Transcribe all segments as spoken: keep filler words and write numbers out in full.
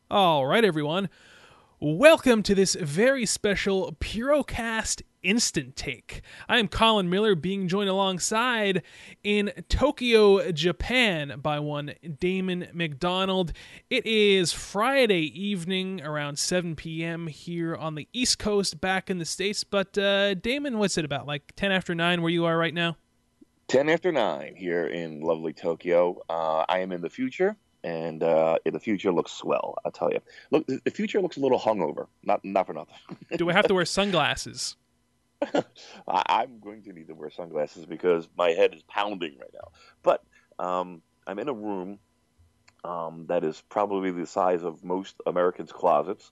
All right, everyone. Welcome to this very special Purocast Instant Take. I am Colin Miller, being joined alongside in Tokyo, Japan, by one Damon McDonald. It is Friday evening around seven p.m. here on the East Coast, back in the States. But, uh, Damon, what's it about? Like ten after nine where you are right now? ten after nine here in lovely Tokyo. Uh, I am in the future, and uh, the future looks swell, I'll tell you. Look, the future looks a little hungover. Not not for nothing. Do I have to wear sunglasses? I, I'm going to need to wear sunglasses because my head is pounding right now. But um, I'm in a room um, that is probably the size of most Americans' closets.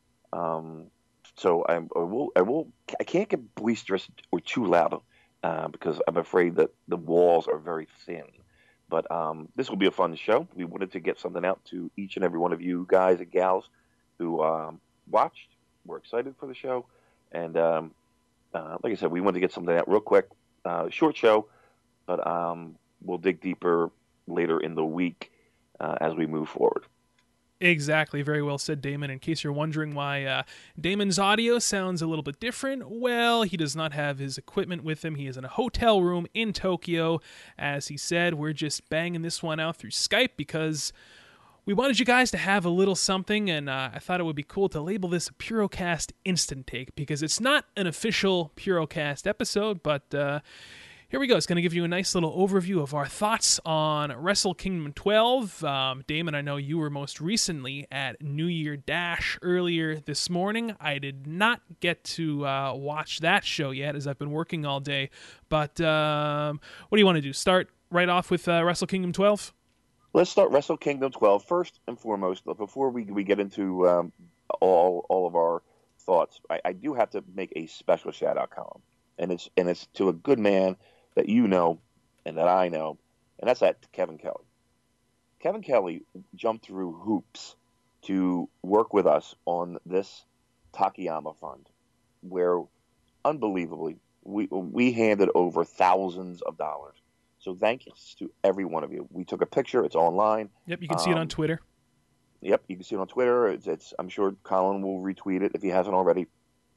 Um, so I'm, I will, I will, I can't get boisterous or too loud uh, because I'm afraid that the walls are very thin. But um, this will be a fun show. We wanted to get something out to each and every one of you guys and gals who um, watched. We're excited for the show, and um, uh, like I said, we wanted to get something out real quick. Uh, short show, but um, we'll dig deeper later in the week uh, as we move forward. Exactly. Very well said, Damon. In case you're wondering why uh, Damon's audio sounds a little bit different, well, he does not have his equipment with him. He is in a hotel room in Tokyo. As he said, we're just banging this one out through Skype because we wanted you guys to have a little something, and uh, I thought it would be cool to label this a Purocast Instant Take because it's not an official Purocast episode, but uh, here we go. It's going to give you a nice little overview of our thoughts on Wrestle Kingdom twelve. Um, Damon, I know you were most recently at New Year Dash earlier this morning. I did not get to uh, watch that show yet as I've been working all day. But um, what do you want to do? Start right off with uh, Wrestle Kingdom twelve? Let's start Wrestle Kingdom twelve first and foremost. Before we, we get into um, all all of our thoughts, I, I do have to make a special shout out, Colin, and it's and it's to a good man that you know and that I know, and that's that Kevin Kelly. Kevin Kelly jumped through hoops to work with us on this Takayama fund, where unbelievably we we handed over thousands of dollars. So thank you to every one of you. We took a picture; it's online. Yep, you can see it on Um, Twitter. yep, you can see it on Twitter. It's, it's I'm sure Colin will retweet it if he hasn't already.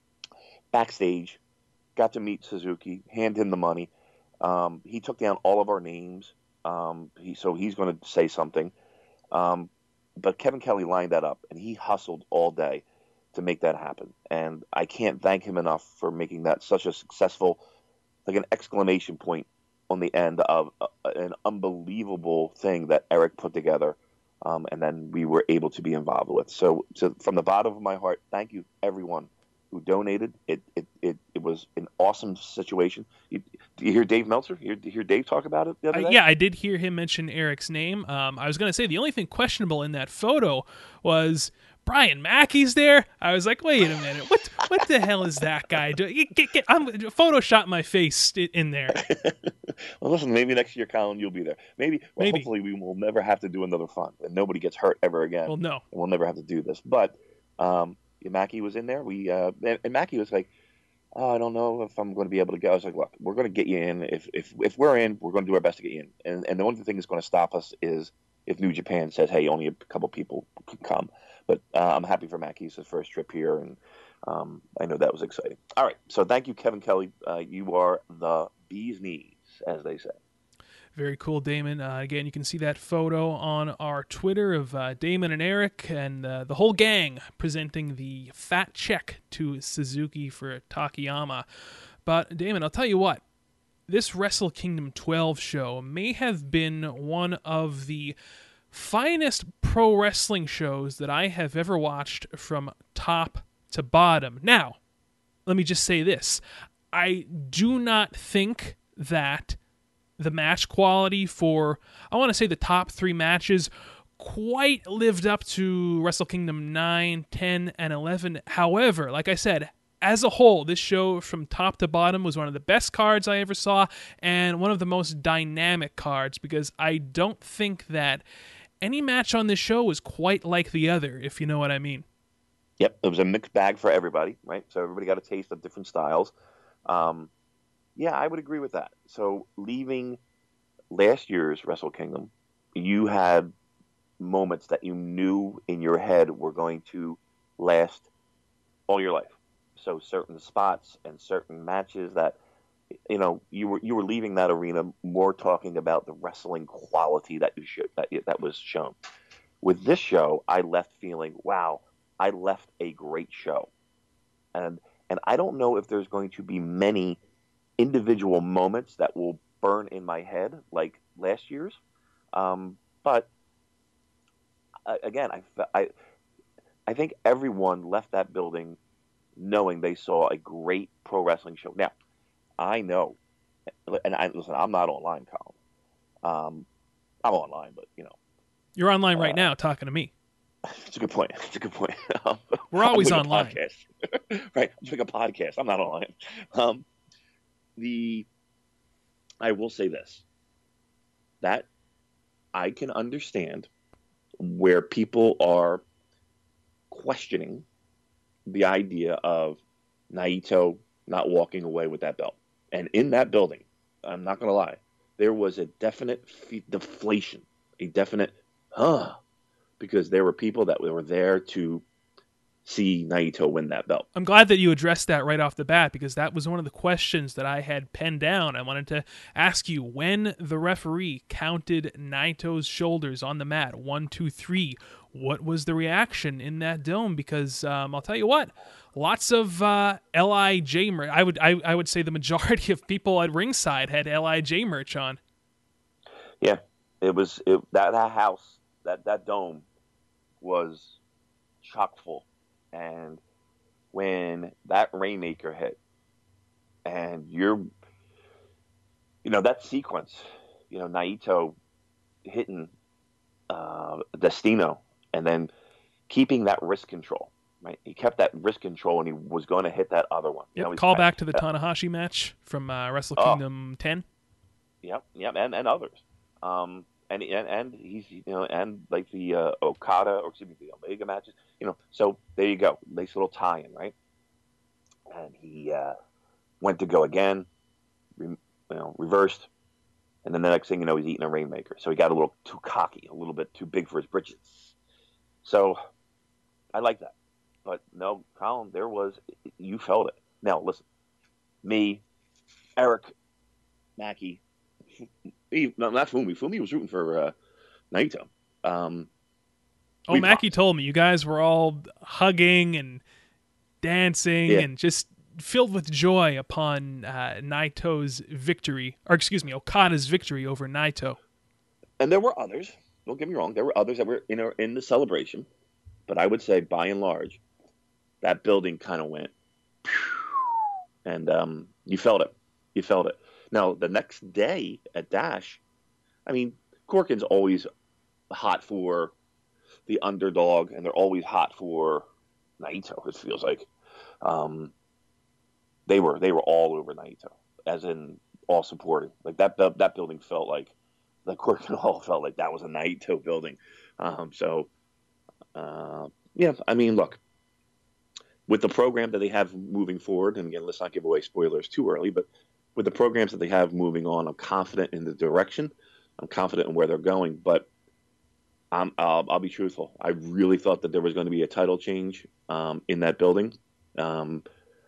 Backstage, got to meet Suzuki, hand him the money. Um, he took down all of our names. Um, he, so he's going to say something. Um, but Kevin Kelly lined that up, and he hustled all day to make that happen. And I can't thank him enough for making that such a successful, like an exclamation point on the end of a, an unbelievable thing that Eric put together. Um, and then we were able to be involved with. So, so from the bottom of my heart, thank you everyone who donated. It it, it, it was an awesome situation. You, do you hear Dave Meltzer? You hear, hear Dave talk about it the Uh, other day? yeah, I did hear him mention Eric's name. Um, I was going to say the only thing questionable in that photo was Brian Mackey's there. I was like, wait a minute, what what the hell is that guy doing? Get, get, get, I'm Photoshop my face in there. Well, listen, maybe next year, Colin, you'll be there. Maybe, well, Maybe. hopefully, we will never have to do another fund, and nobody gets hurt ever again, Well, and no. we'll never have to do this. But um, Mackey was in there. We uh, and, and Mackey was like, "Oh, I don't know if I'm going to be able to go." I was like, "Look, we're going to get you in. If if if we're in, we're going to do our best to get you in. And and the only thing that's going to stop us is if New Japan says, hey, only a couple people can come." But uh, I'm happy for Mackey. It's his first trip here, and um, I know that was exciting. All right, so thank you, Kevin Kelly. Uh, you are the bee's knees, as they say. Very cool, Damon. Uh, again, you can see that photo on our Twitter of uh, Damon and Eric and uh, the whole gang presenting the fat check to Suzuki for Takayama. But, Damon, I'll tell you what. This Wrestle Kingdom twelve show may have been one of the finest pro wrestling shows that I have ever watched from top to bottom. Now, let me just say this. I do not think that the match quality for, I want to say, the top three matches quite lived up to Wrestle Kingdom nine, ten, and eleven. However, like I said, as a whole, this show from top to bottom was one of the best cards I ever saw and one of the most dynamic cards because I don't think that any match on this show was quite like the other, if you know what I mean. Yep, it was a mixed bag for everybody, right? So everybody got a taste of different styles. Um, yeah, I would agree with that. So leaving last year's Wrestle Kingdom, you had moments that you knew in your head were going to last all your life. So certain spots and certain matches that, you know, you were you were leaving that arena more talking about the wrestling quality that you should, that that was shown. With this show, I left feeling, wow, I left a great show, and and I don't know if there's going to be many individual moments that will burn in my head like last year's, um, but again, I, I I think everyone left that building knowing they saw a great pro wrestling show. Now, I know, and I listen, I'm not online, Colin. Um, I'm online, but you know, you're online right uh, now talking to me. It's a good point. It's a good point. Um, We're always I'm online, right? I'm doing a podcast. I'm not online. Um, the I will say this: that I can understand where people are questioning the idea of Naito not walking away with that belt. And in that building, I'm not going to lie, there was a definite f- deflation, a definite, huh, because there were people that were there to see Naito win that belt. I'm glad that you addressed that right off the bat, because that was one of the questions that I had penned down. I wanted to ask you, when the referee counted Naito's shoulders on the mat, one, two, three, what was the reaction in that dome? Because um, I'll tell you what, lots of uh, L I J merch. I would, I, I would say the majority of people at ringside had L I J merch on. Yeah, it was it, that that house, that that dome was chock full. And when that Rainmaker hit, and you're, you know, that sequence, you know, Naito hitting uh, Destino, and then keeping that wrist control, right? He kept that wrist control, and he was going to hit that other one. Yep, you know, call back to the Tanahashi match from uh, Wrestle Kingdom oh. ten. Yep, yep, and, and others. Um, and, and and he's, you know, and like the uh, Okada, or excuse me, the Omega matches, you know. So there you go, nice little tie-in, right? And he uh, went to go again, re, you know, reversed, and then the next thing you know, he's eating a Rainmaker. So he got a little too cocky, a little bit too big for his britches. So I like that, but no, Colin, there was, you felt it. Now listen, me, Eric, Mackie. He, no, not Fumi. Fumi was rooting for uh, Naito. Um, oh, Mackie told me you guys were all hugging and dancing yeah. and just filled with joy upon uh, Naito's victory, or excuse me, Okada's victory over Naito. And there were others. Don't get me wrong. There were others that were in, in the celebration. But I would say, by and large, that building kind of went, and um, you felt it. You felt it. Now, the next day at Dash, I mean, Corkin's always hot for the underdog, and they're always hot for Naito, it feels like. Um, they were they were all over Naito, as in all supporting. Like that that building felt like, the Corkin Hall felt like that was a Naito building. Um, so, uh, yeah, I mean, look, with the program that they have moving forward, and again, let's not give away spoilers too early, but with the programs that they have moving on, I'm confident in the direction. I'm confident in where they're going, but I'm, I'll, I'll be truthful. I really thought that there was going to be a title change um, in that building. Um,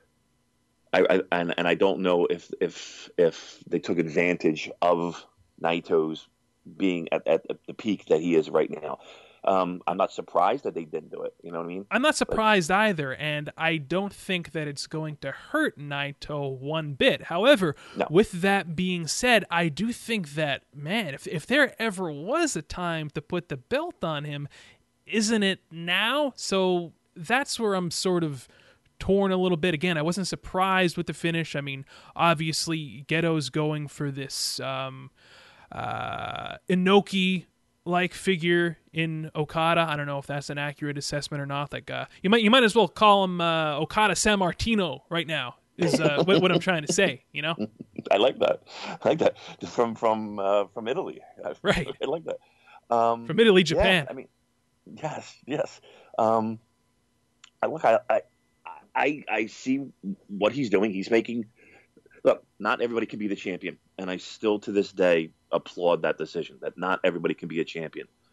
I, I and, and I don't know if if if they took advantage of Naito's being at, at, at the peak that he is right now. Um, I'm not surprised that they didn't do it. You know what I mean? I'm not surprised but, either, and I don't think that it's going to hurt Naito one bit. However, no. with that being said, I do think that, man, if if there ever was a time to put the belt on him, isn't it now? So that's where I'm sort of torn a little bit. Again, I wasn't surprised with the finish. I mean, obviously, Geto's going for this um, uh, Inoki like figure in Okada. I don't know if that's an accurate assessment or not. Like uh, you might you might as well call him uh, Okada Sammartino right now. Is uh, what, what I'm trying to say. You know. I like that. I like that from from uh, from Italy. Right. I like that. Um, from Italy, Japan. Yeah, I mean, yes, yes. Um, I look. I, I I I see what he's doing. He's making. Look, not everybody can be the champion, and I still to this day applaud that decision. That not everybody can be a champion.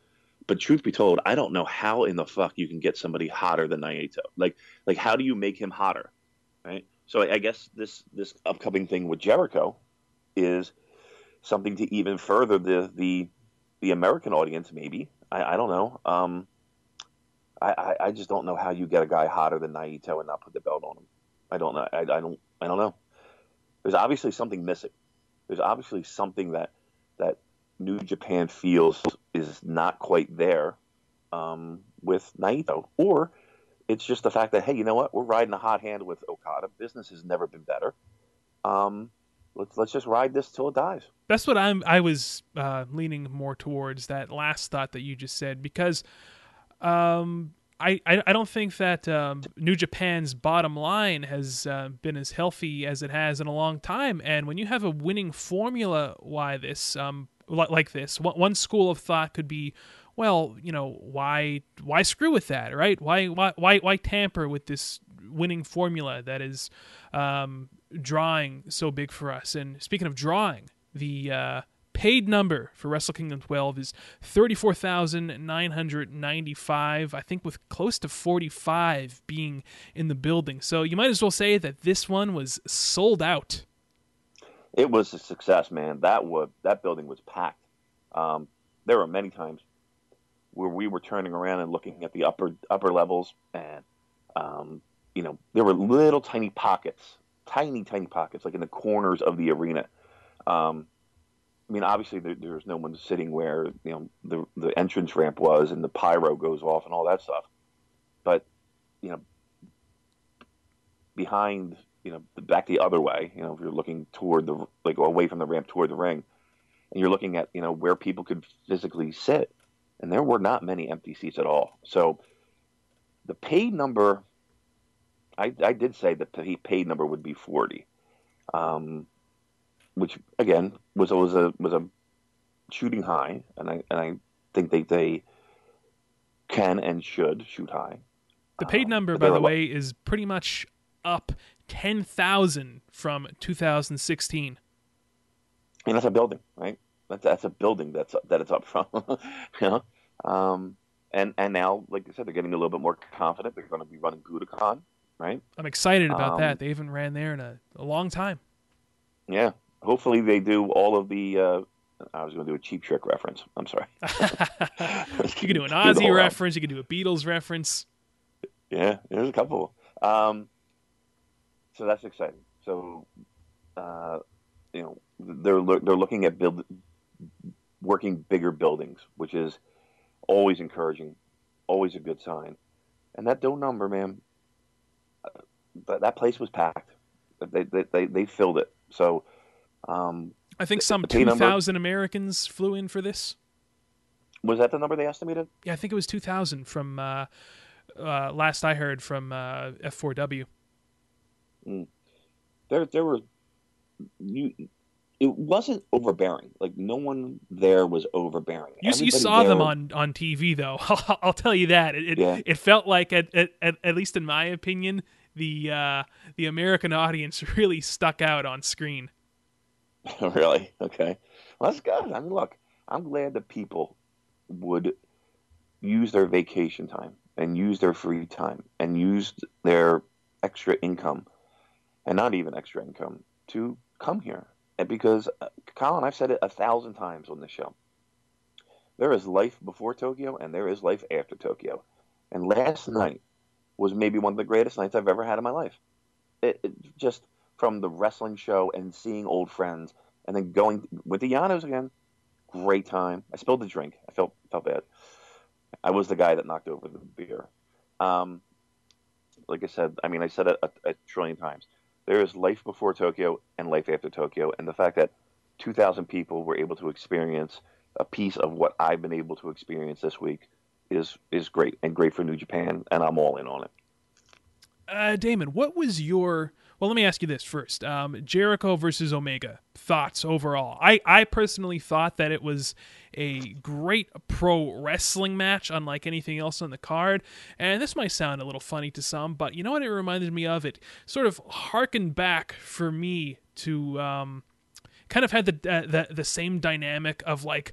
but truth be told, I don't know how in the fuck you can get somebody hotter than Naito. Like, like how do you make him hotter, right? So I, I guess this this upcoming thing with Jericho is something to even further the the the American audience. Maybe I, I don't know. Um, I, I I just don't know how you get a guy hotter than Naito and not put the belt on him. I don't know. I, I don't. I don't know. There's obviously something missing. There's obviously something that that New Japan feels is not quite there um, with Naito, or it's just the fact that, hey, you know what? We're riding a hot hand with Okada. Business has never been better. Um, let's let's just ride this till it dies. That's what I'm. I was uh, leaning more towards that last thought that you just said, because um, I, I I don't think that um, New Japan's bottom line has uh, been as healthy as it has in a long time. And when you have a winning formula, why this um like this, one school of thought could be, well, you know, why why screw with that, right? Why why why why tamper with this winning formula that is um, drawing so big for us? And speaking of drawing, the uh, paid number for Wrestle Kingdom twelve is thirty-four thousand nine hundred ninety-five, I think, with close to forty-five being in the building. So you might as well say that this one was sold out. It was a success, man. That was that building was packed. Um, there were many times where we were turning around and looking at the upper upper levels, and um, you know, there were little tiny pockets, tiny tiny pockets, like in the corners of the arena. Um, I mean, obviously there, there's no one sitting where, you know, the the entrance ramp was and the pyro goes off and all that stuff, but you know, behind, you know, back the other way, you know, if you're looking toward the, like, away from the ramp toward the ring, and you're looking at, you know, where people could physically sit, and there were not many empty seats at all. So the paid number, I, I did say that the paid number would be forty, um, which again was was a was a shooting high, and I and I think they they can and should shoot high. The paid um, number, by the way, is pretty much up ten thousand from two thousand sixteen. And that's a building, right? That's that's a building that's that it's up from, you know. Um, and and now, like I said, they're getting a little bit more confident. They're going to be running Budokan, right? I'm excited about um, that. They haven't ran there in a, a long time. Yeah, hopefully they do all of the. Uh, I was going to do a Cheap Trick reference. I'm sorry. You could do an Ozzy reference. You could do a Beatles reference. Yeah, there's a couple. Um, so that's exciting. So, uh, you know, they're they're looking at build working bigger buildings, which is always encouraging, always a good sign. And that Doe number, man, uh, that, that place was packed. They they they, they filled it. So, um, I think some two thousand Americans flew in for this. Was that the number they estimated? Yeah, I think it was two thousand from uh, uh, last I heard from uh, F four W. Mm. There, there were you. It wasn't overbearing. Like, no one there was overbearing. You, you saw there, them on, on T V, though. I'll, I'll tell you that. It it, yeah. it felt like, at, at at least in my opinion, the uh, the American audience really stuck out on screen. Really? Okay. Well, that's good. I mean, look, I'm glad that people would use their vacation time and use their free time and use their extra income, and not even extra income, to come here. And because, uh, Colin, I've said it a thousand times on this show, there is life before Tokyo and there is life after Tokyo. And last night was maybe one of the greatest nights I've ever had in my life. It, it just from the wrestling show and seeing old friends, and then going with the Llanos again. Great time. I spilled the drink. I felt felt bad. I was the guy that knocked over the beer. Um, like I said, I mean, I said it a, a trillion times. There is life before Tokyo and life after Tokyo, and the fact that two thousand people were able to experience a piece of what I've been able to experience this week is is great, and great for New Japan, and I'm all in on it. Uh, Damon, what was your... Well, let me ask you this first. Um, Jericho versus Omega, thoughts overall? I, I personally thought that it was a great pro wrestling match, unlike anything else on the card. And this might sound a little funny to some, but you know what it reminded me of? It sort of harkened back for me to... Um, kind of had the, uh, the the same dynamic of, like,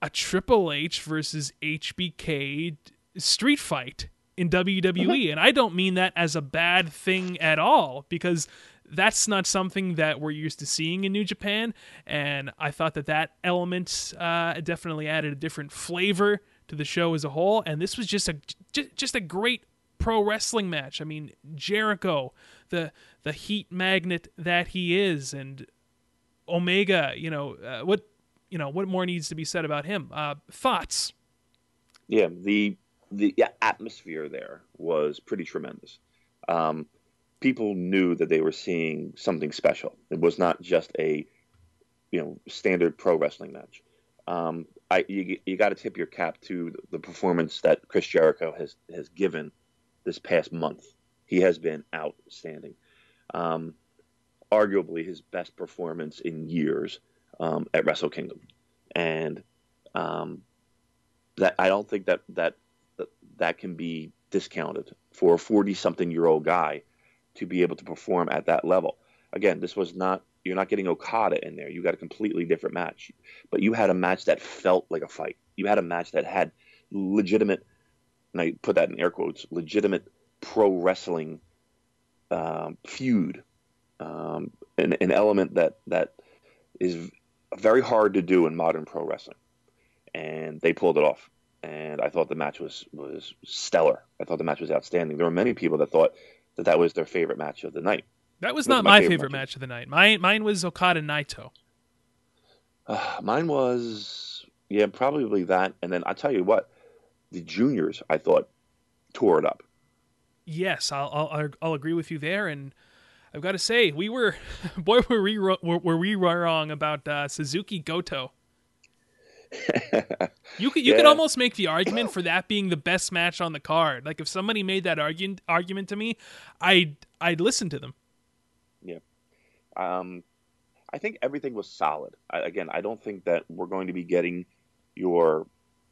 a Triple H versus H B K street fight in W W E. And I don't mean that as a bad thing at all, because that's not something that we're used to seeing in New Japan. And I thought that that element uh, definitely added a different flavor to the show as a whole. And this was just a just a great pro wrestling match. I mean, Jericho, the the heat magnet that he is, and Omega, you know, uh, what you know, what more needs to be said about him? Uh, thoughts? Yeah, the the yeah, atmosphere there was pretty tremendous. Um, people knew that they were seeing something special. It was not just a, you know, standard pro wrestling match. Um, I you you got to tip your cap to the performance that Chris Jericho has has given this past month. He has been outstanding. Um, arguably his best performance in years um, at Wrestle Kingdom, and um, that I don't think that that that can be discounted for a forty-something-year-old guy to be able to perform at that level. Again, this was not, you're not getting Okada in there. You got a completely different match. But you had a match that felt like a fight. You had a match that had legitimate, and I put that in air quotes, legitimate pro wrestling um, feud. Um, an, an element that, that is very hard to do in modern pro wrestling. And they pulled it off. And I thought the match was, was stellar. I thought the match was outstanding. There were many people that thought that that was their favorite match of the night. That was not my, my favorite, favorite match, match of the night. Mine, mine was Okada Naito. Uh, mine was, yeah, probably that. And then I tell you what, the juniors, I thought, tore it up. Yes, I'll I'll, I'll agree with you there. And I've got to say, we were, boy, were we were, were we wrong about uh, Suzuki Goto. You could you yeah. could almost make the argument for that being the best match on the card. Like if somebody made that argument argument to me, I'd I'd listen to them. Yeah, um, I think everything was solid. I, again, I don't think that we're going to be getting your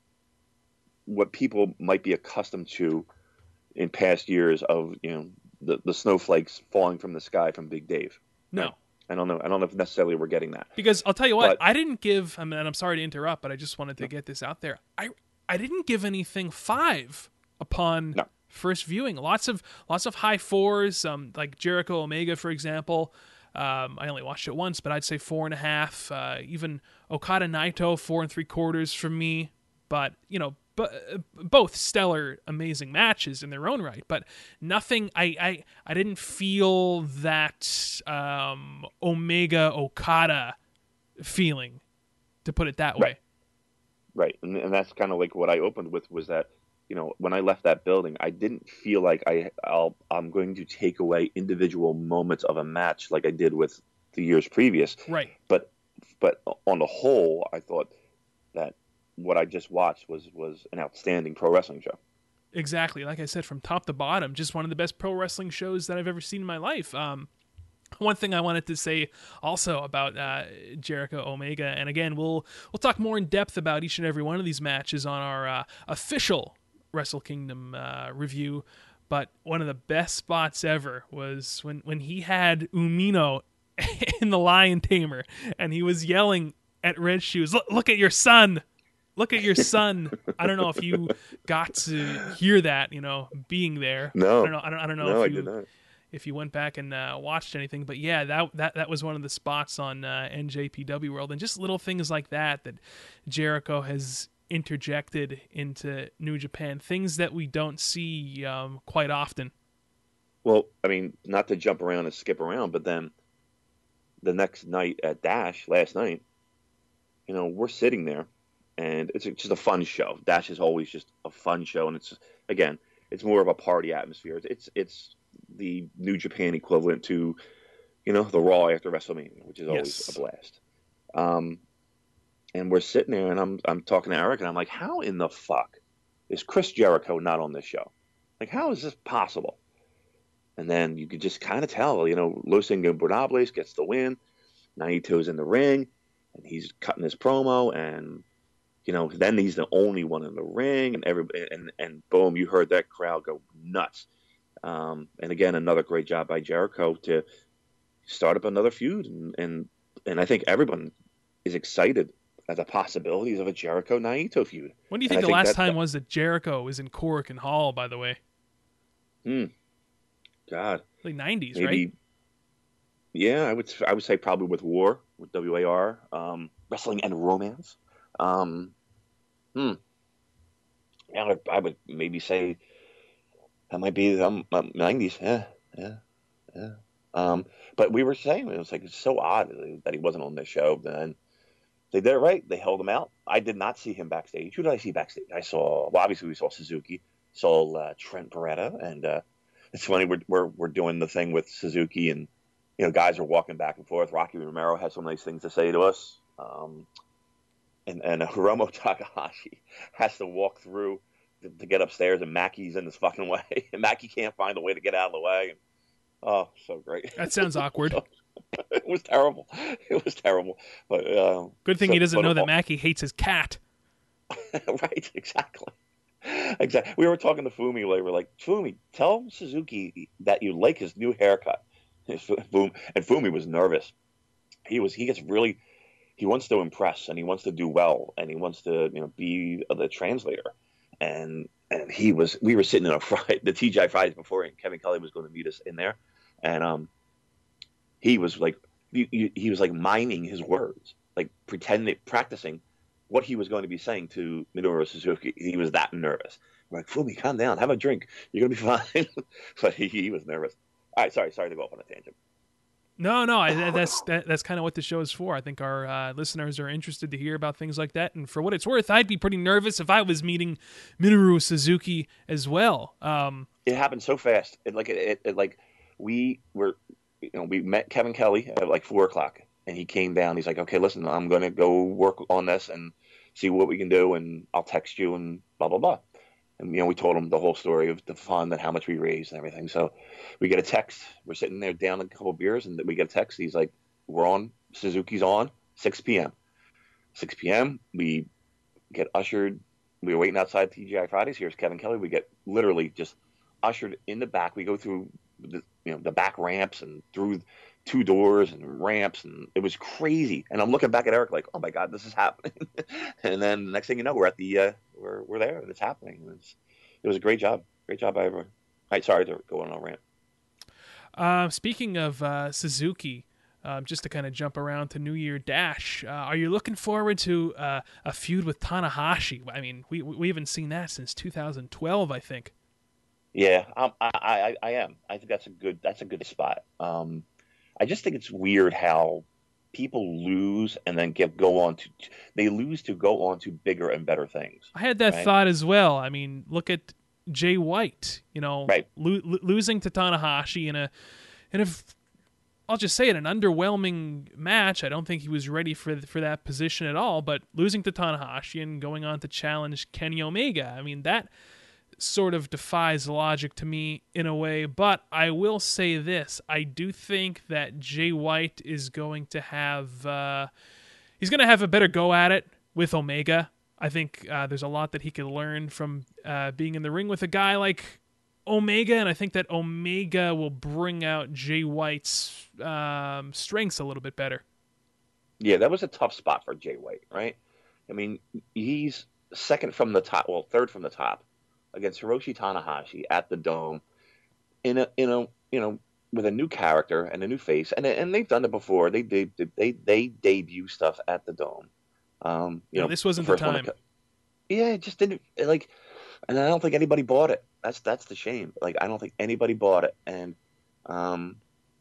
what people might be accustomed to in past years of you know the the snowflakes falling from the sky from Big Dave. No. Right? I don't know. I don't know if necessarily we're getting that. Because I'll tell you what, but, I didn't give. I mean, and I'm sorry to interrupt, but I just wanted to no. get this out there. I I didn't give anything five upon no. first viewing. Lots of lots of high fours, um, like Jericho Omega, for example. Um, I only watched it once, but I'd say four and a half. Uh, even Okada Naito, four and three quarters from me. But you know. But both stellar, amazing matches in their own right, but nothing. I I, I didn't feel that um, Omega Okada feeling, to put it that way. Right, right. And, and that's kind of like what I opened with was that you know when I left that building, I didn't feel like I I'll, I'm going to take away individual moments of a match like I did with the years previous. Right. But but on the whole, I thought that what I just watched was was an outstanding pro wrestling show. Exactly. Like I said, from top to bottom, just one of the best pro wrestling shows that I've ever seen in my life. Um, one thing I wanted to say also about uh, Jericho Omega, and again, we'll we'll talk more in depth about each and every one of these matches on our uh, official Wrestle Kingdom uh, review, but one of the best spots ever was when, when he had Umino in the Lion Tamer, and he was yelling at Red Shoes, look, look at your son! Look at your son. I don't know if you got to hear that, you know, being there. No. I don't know. I don't, I don't know no, if you I did not. if you went back and uh, watched anything, but yeah, that that that was one of the spots on uh, N J P W World, and just little things like that that Jericho has interjected into New Japan, things that we don't see um, quite often. Well, I mean, not to jump around and skip around, but then the next night at Dash, last night, you know, we're sitting there. And it's just a fun show. Dash is always just a fun show, and it's again, it's more of a party atmosphere. It's it's the New Japan equivalent to, you know, the Raw after WrestleMania, which is always yes. a blast. Um, and we're sitting there, and I'm I'm talking to Eric, and I'm like, how in the fuck is Chris Jericho not on this show? Like, how is this possible? And then you could just kind of tell, you know, Los Ingobernables gets the win. Naito's in the ring, and he's cutting his promo, and you know, then he's the only one in the ring, and everybody, and and boom, you heard that crowd go nuts. Um, and again, another great job by Jericho to start up another feud, and and, and I think everyone is excited as a possibilities of a Jericho Naito feud. When do you And think I the think last that, time that was that Jericho was in Cork and Hall, by the way? hmm, God, Like nineties, right? maybe. Yeah, I would I would say probably with War, with W A R, um, wrestling and romance. Um, hmm. Yeah, I would, I would maybe say that might be the um, um, nineties. Yeah, yeah, yeah. Um, but we were saying it was like it's so odd that he wasn't on this show. Then they did it right. They held him out. I did not see him backstage. Who did I see backstage? I saw. Well, obviously we saw Suzuki. Saw uh, Trent Beretta, and uh, it's funny we're, we're we're doing the thing with Suzuki, and you know guys are walking back and forth. Rocky Romero has some nice things to say to us, um, and and uh, Hiromu Takahashi has to walk through to, to get upstairs, and Mackey's in his fucking way, and Mackey can't find a way to get out of the way. And, oh, so great! That sounds awkward. So, it was terrible. It was terrible. But uh, Good thing so, he doesn't but, know that Mackie hates his cat. right, exactly. Exactly. We were talking to Fumi later. We're like, Fumi, tell Suzuki that you like his new haircut. And Fumi was nervous. He was. He gets really. He wants to impress, and he wants to do well, and he wants to, you know, be the translator. And and he was. We were sitting in a Friday, the T G I Fridays before, and Kevin Kelly was going to meet us in there, and um, he was like, he, he was like miming his words, like pretending, practicing what he was going to be saying to Minoru Suzuki. He was that nervous. I'm like, Fumi, calm down, have a drink, you're gonna be fine. But he, he was nervous. All right, sorry, sorry to go off on a tangent. No, no, I, that's that, that's kind of what the show is for. I think our uh, listeners are interested to hear about things like that. And for what it's worth, I'd be pretty nervous if I was meeting Minoru Suzuki as well. Um, it happened so fast. It like it, it, it like we were, you know, we met Kevin Kelly at like four o'clock, and he came down. He's like, okay, listen, I'm gonna go work on this and see what we can do, and I'll text you and blah blah blah. And you know, we told him the whole story of the fund and how much we raised and everything. So we get a text. We're sitting there down a couple of beers, and we get a text. He's like, "We're on. Suzuki's on. six p.m. six p.m. We get ushered. We were waiting outside T G I Fridays. Here's Kevin Kelly. We get literally just ushered in the back. We go through the, you know, the back ramps and through two doors and ramps, and it was crazy. And I'm looking back at Eric like, oh my God, this is happening. And then the next thing you know, we're at the uh, we're we're there and it's happening. It was, it was a great job, great job by everyone. All right, sorry to go on a rant. uh, speaking of uh, Suzuki, uh, just to kind of jump around to New Year Dash, uh, are you looking forward to uh, a feud with Tanahashi? I mean, we we haven't seen that since two thousand twelve, I think. Yeah, um, I, I I am. I think that's a good that's a good spot. Um, I just think it's weird how people lose and then get go on to they lose to go on to bigger and better things. I had that right? thought as well. I mean, look at Jay White. You know, right. lo- lo- losing to Tanahashi in a in a I'll just say it, an underwhelming match. I don't think he was ready for for that position at all. But losing to Tanahashi and going on to challenge Kenny Omega, I mean that sort of defies logic to me in a way, but I will say this. I do think that Jay White is going to have uh, he's going to have a better go at it with Omega. I think uh, there's a lot that he could learn from uh, being in the ring with a guy like Omega, and I think that Omega will bring out Jay White's um, strengths a little bit better. Yeah, that was a tough spot for Jay White, right? I mean, he's second from the top, well, third from the top, against Hiroshi Tanahashi at the Dome, in a in a you know with a new character and a new face, and and they've done it before. They they they they debut stuff at the Dome. Um, you no, know, this wasn't the time. To, yeah, it just didn't like, and I don't think anybody bought it. That's that's the shame. Like I don't think anybody bought it, and um,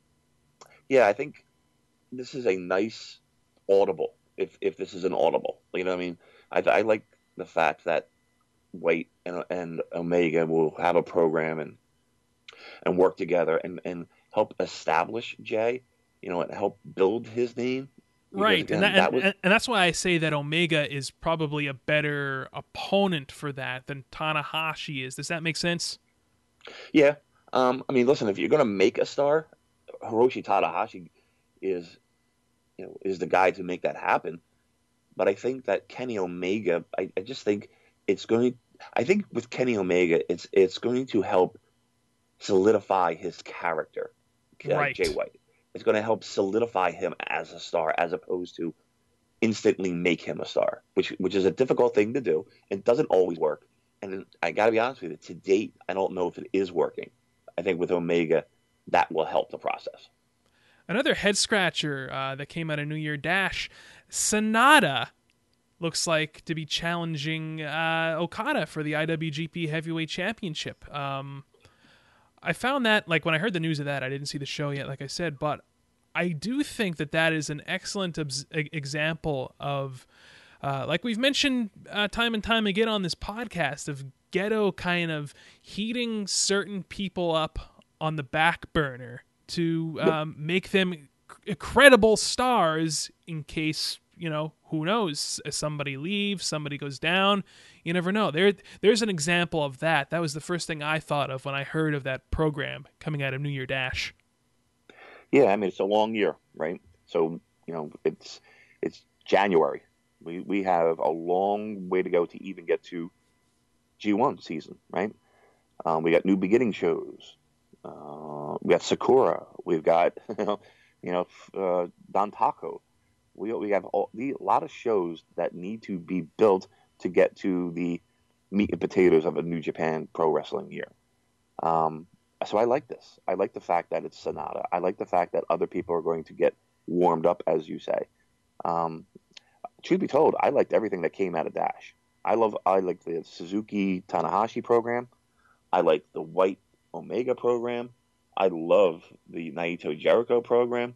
yeah, I think this is a nice audible. If if this is an audible, you know what I mean. I I like the fact that White and, and Omega will have a program and and work together and, and help establish Jay, you know, and help build his name. Because, right, again, and, that, that and, was... and that's why I say that Omega is probably a better opponent for that than Tanahashi is. Does that make sense? Yeah. Um, I mean, listen, if you're going to make a star, Hiroshi Tanahashi is, you know, is the guy to make that happen. But I think that Kenny Omega, I, I just think it's going. I think with Kenny Omega, it's it's going to help solidify his character, uh, right. Jay White. It's going to help solidify him as a star, as opposed to instantly make him a star, which which is a difficult thing to do. It doesn't always work. And I got to be honest with you, to date, I don't know if it is working. I think with Omega, that will help the process. Another head scratcher uh, that came out of New Year Dash, Sonata looks like to be challenging uh, Okada for the I W G P Heavyweight Championship. Um, I found that, like, when I heard the news of that, I didn't see the show yet, like I said, but I do think that that is an excellent obs- example of, uh, like we've mentioned uh, time and time again on this podcast, of Gedo kind of heating certain people up on the back burner to um, make them credible stars in case, you know, who knows, if somebody leaves, somebody goes down, you never know. There, There's an example of that. That was the first thing I thought of when I heard of that program coming out of New Year Dash. Yeah, I mean, it's a long year, right? So, you know, it's it's January. We we have a long way to go to even get to G one season, right? Um, we got New Beginning shows. Uh, we got Sakura. We've got, you know, you know uh, Don Taco. We we have all, the, a lot of shows that need to be built to get to the meat and potatoes of a New Japan Pro Wrestling year. Um, so I like this. I like the fact that it's Sonata. I like the fact that other people are going to get warmed up, as you say. Um, truth be told, I liked everything that came out of Dash. I love. I like the Suzuki Tanahashi program. I like the White Omega program. I love the Naito Jericho program.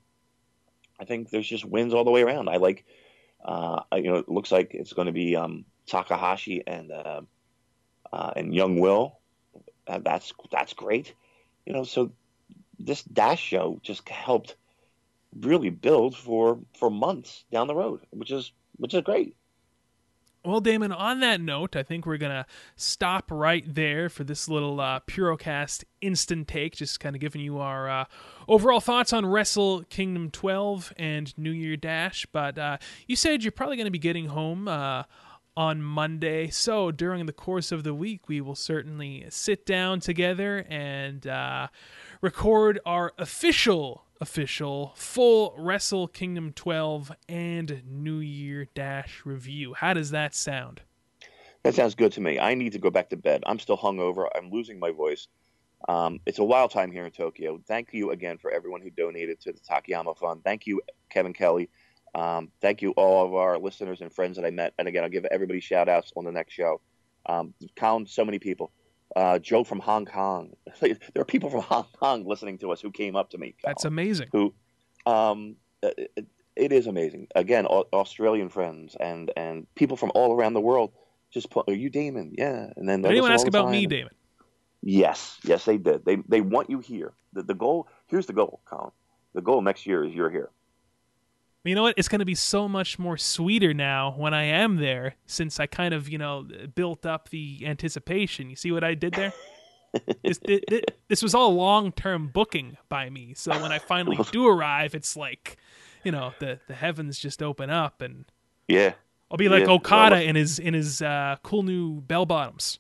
I think there's just wins all the way around. I like, uh, you know, it looks like it's going to be um, Takahashi and uh, uh, and Young Will. Uh, that's that's great. You know, so this Dash show just helped really build for for months down the road, which is which is great. Well, Damon, on that note, I think we're going to stop right there for this little uh, Purocast instant take, just kind of giving you our uh, overall thoughts on Wrestle Kingdom twelve and New Year Dash. But uh, you said you're probably going to be getting home uh, on Monday, so during the course of the week, we will certainly sit down together and uh, record our official official full Wrestle Kingdom twelve and New Year Dash review. How does that sound? That sounds good to me. I need to go back to bed. I'm still hungover. I'm losing my voice. Um, it's a wild time here in Tokyo. Thank you again for everyone who donated to the Takayama Fund. Thank you, Kevin Kelly. Um, thank you, all of our listeners and friends that I met. And again, I'll give everybody shout outs on the next show. Um, count so many people. Uh, Joe from Hong Kong. There are people from Hong Kong listening to us who came up to me. Colin, That's amazing. Who, um, it, it is amazing. Again, Australian friends and, and people from all around the world just put, are you Damon? Yeah. And then did anyone ask about me, Damon? Yes. Yes, they did. They they want you here. The, the goal, here's the goal, Colin. The goal next year is you're here. You know what? It's going to be so much more sweeter now when I am there, since I kind of, you know, built up the anticipation. You see what I did there? this, this, this was all long-term booking by me. So when I finally do arrive, it's like, you know, the, the heavens just open up, and yeah, I'll be like yeah. Okada well, in his in his uh, cool new bell bottoms.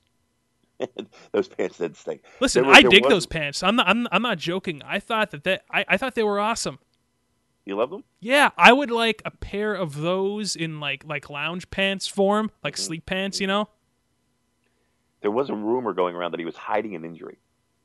Those pants didn't stink. Listen, were, I dig was... those pants. I'm not. I'm, I'm not joking. I thought that they, I, I thought they were awesome. You love them? Yeah, I would like a pair of those in like like lounge pants form, like mm-hmm. sleep pants, you know? There was a rumor going around that he was hiding an injury.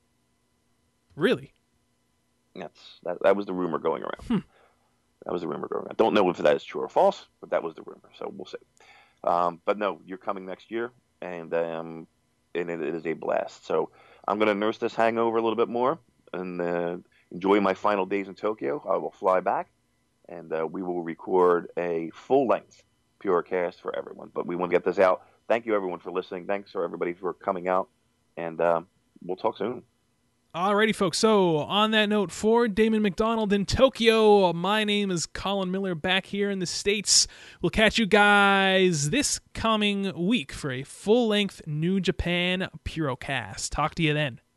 Really? That's that, that was the rumor going around. Hmm. That was the rumor going around. Don't know if that is true or false, but that was the rumor, so we'll see. Um, but no, you're coming next year, and um, and it, it is a blast. So I'm going to nurse this hangover a little bit more, and uh, enjoy my final days in Tokyo. I will fly back, and uh, we will record a full-length Purocast for everyone. But we want to get this out. Thank you, everyone, for listening. Thanks for everybody for coming out, and uh, we'll talk soon. Alrighty, folks. So, on that note, for Damon McDonald in Tokyo, my name is Colin Miller back here in the States. We'll catch you guys this coming week for a full-length New Japan Purocast. Talk to you then.